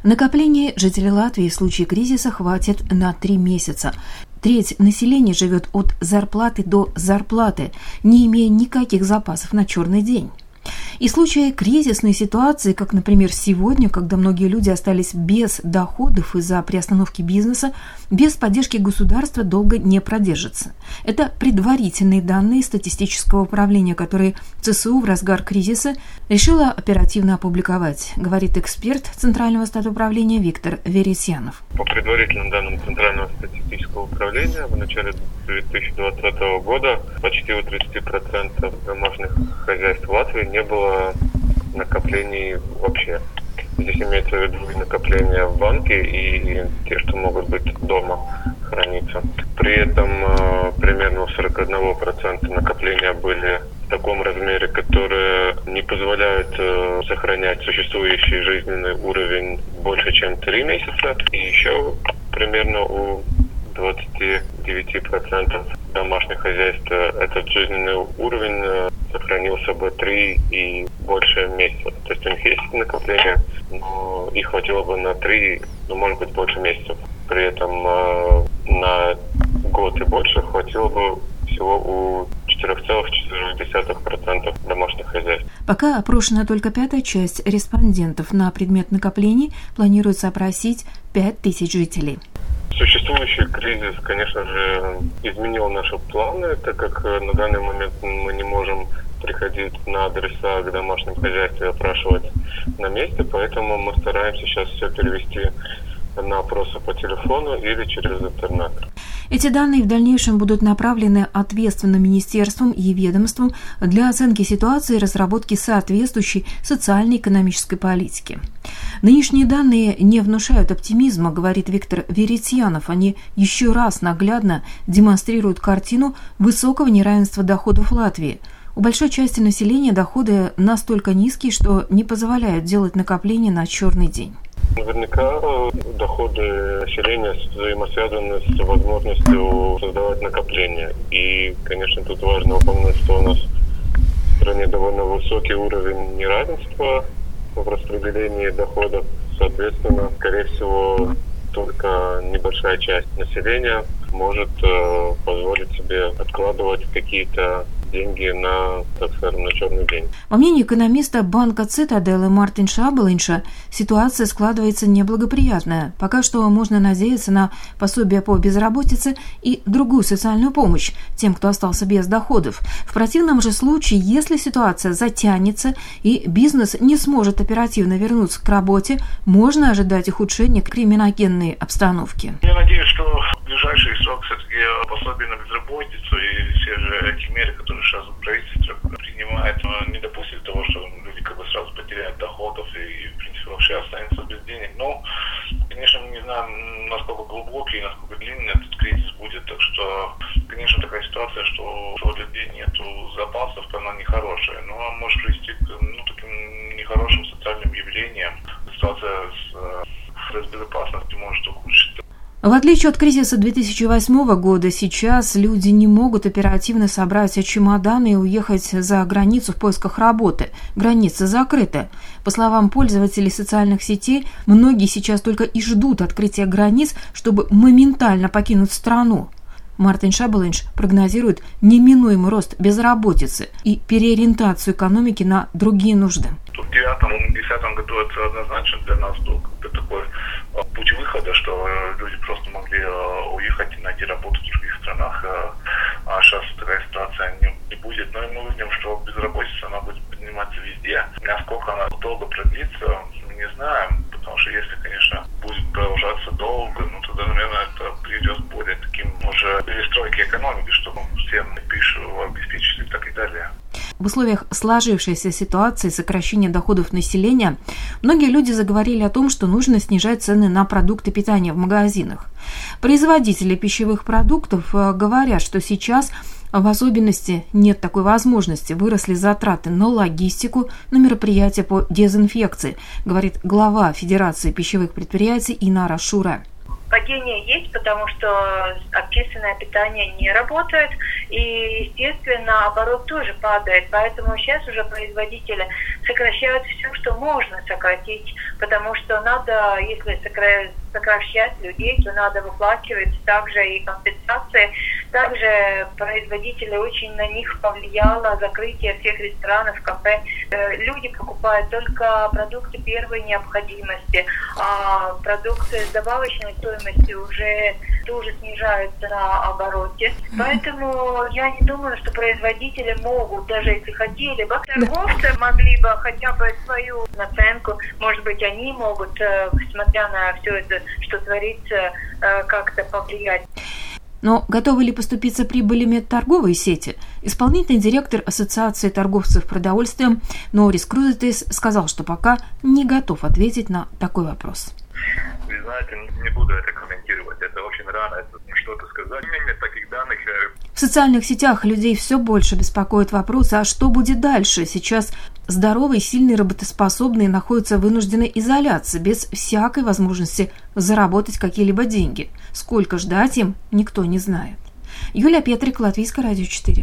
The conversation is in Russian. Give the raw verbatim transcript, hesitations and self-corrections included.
Накоплений жителей Латвии в случае кризиса хватит на три месяца. Треть населения живет от зарплаты до зарплаты, не имея никаких запасов на черный день. И в случае кризисной ситуации, как, например, сегодня, когда многие люди остались без доходов из-за приостановки бизнеса, без поддержки государства долго не продержится. Это предварительные данные статистического управления, которые ЦСУ в разгар кризиса решила оперативно опубликовать, говорит эксперт Центрального статуправления Виктор Вересьянов. По предварительным данным Центрального статистического управления, в начале две тысячи двадцатого года почти у тридцати процентов домашних хозяйств Латвии не было накоплений вообще. Здесь имеется в виду и накопления в банке, и те, что могут быть дома храниться. При этом э, примерно у сорок один процент накопления были в таком размере, которые не позволяют э, сохранять существующий жизненный уровень больше, чем три месяца. И еще примерно у двадцати девяти процентов домашних хозяйств этот жизненный уровень сохранился бы три и больше месяцев. То есть у них есть накопление, но их хватило бы на три, ну, может быть, больше месяцев. При этом э, на год и больше хватило бы всего у четыре целых четыре десятых процента домашних хозяйств. Пока опрошена только пятая часть респондентов. На предмет накоплений планируется опросить пять тысяч жителей. Существующий кризис, конечно же, изменил наши планы, так как на данный момент мы не можем приходить на адреса к домашним хозяйствам и опрашивать на месте, поэтому мы стараемся сейчас все перевести на опросы по телефону или через интернет. Эти данные в дальнейшем будут направлены ответственным министерствам и ведомствам для оценки ситуации и разработки соответствующей социально-экономической политики. Нынешние данные не внушают оптимизма, говорит Виктор Вересьянов. Они еще раз наглядно демонстрируют картину высокого неравенства доходов Латвии. У большой части населения доходы настолько низкие, что не позволяют делать накопления на черный день. Наверняка доходы населения взаимосвязаны с возможностью создавать накопления. И, конечно, тут важно упомянуть, что у нас в стране довольно высокий уровень неравенства в распределении доходов. Соответственно, скорее всего, только небольшая часть населения может э, позволить себе откладывать какие-то деньги на, так скажем, на черный день. По мнению экономиста банка Цитаделы Мартинша Абелинша, ситуация складывается неблагоприятная. Пока что можно надеяться на пособие по безработице и другую социальную помощь тем, кто остался без доходов. В противном же случае, если ситуация затянется и бизнес не сможет оперативно вернуться к работе, можно ожидать ухудшения криминогенной обстановки. Я надеюсь, что в ближайший срок все-таки пособие на безработицу и все же эти меры, которые сейчас правительство принимает, не допустит того, что люди как бы сразу потеряют доходов и, в принципе, вообще останутся без денег. Но, конечно, мы не знаем, насколько глубокий и насколько длинный этот кризис будет. Так что, конечно, такая ситуация, что у людей нет запасов, она нехорошая. Но она может привести к ну, таким нехорошим социальным явлениям. Ситуация с, с безопасностью может ухудшиться. В отличие от кризиса две тысячи восьмого года, сейчас люди не могут оперативно собрать чемоданы и уехать за границу в поисках работы. Границы закрыты. По словам пользователей социальных сетей, многие сейчас только и ждут открытия границ, чтобы моментально покинуть страну. Мартин Шабелинш прогнозирует неминуемый рост безработицы и переориентацию экономики на другие нужды. В девятом-десятом году это однозначно для нас был такой путь выхода, что люди просто могли уехать и найти работу в других странах, а сейчас такая ситуация не, не будет. Но мы видим, что безработица она будет подниматься везде. Насколько она долго продлится, мы не знаем, потому что если, конечно, будет продолжаться долго, ну тогда, наверное, это приведет к более таким уже перестройке экономики, чтобы всем пищу обеспечить и так и далее. В условиях сложившейся ситуации сокращения доходов населения многие люди заговорили о том, что нужно снижать цены на продукты питания в магазинах. Производители пищевых продуктов говорят, что сейчас в особенности нет такой возможности. Выросли затраты на логистику, на мероприятия по дезинфекции, говорит глава Федерации пищевых предприятий Инара Шура. По Падение есть, потому что общественное питание не работает, и, естественно, оборот тоже падает. Поэтому сейчас уже производители сокращают все, что можно сократить, потому что надо, если сокращать людей, то надо выплачивать также и компенсации. Также производители, очень на них повлияло закрытие всех ресторанов, кафе. Люди покупают только продукты первой необходимости, а продукты с добавочной стоимостью уже тоже снижаются на обороте. Поэтому я не думаю, что производители могут, даже если хотели бы, торговцы могли бы хотя бы свою наценку, может быть, они могут, смотря на все это, что творится, как-то повлиять. Но готовы ли поступиться прибылями торговые сети? Исполнительный директор Ассоциации торговцев продовольствием Норис Крузетис сказал, что пока не готов ответить на такой вопрос. Вы знаете, не буду это комментировать. Это очень рано это что-то сказать. У меня нет таких данных. В социальных сетях людей все больше беспокоит вопрос, а что будет дальше? Сейчас здоровые, сильные, работоспособные находятся в вынужденной изоляции, без всякой возможности заработать какие-либо деньги. Сколько ждать им, никто не знает. Юлия Петрик, Латвийское радио четыре.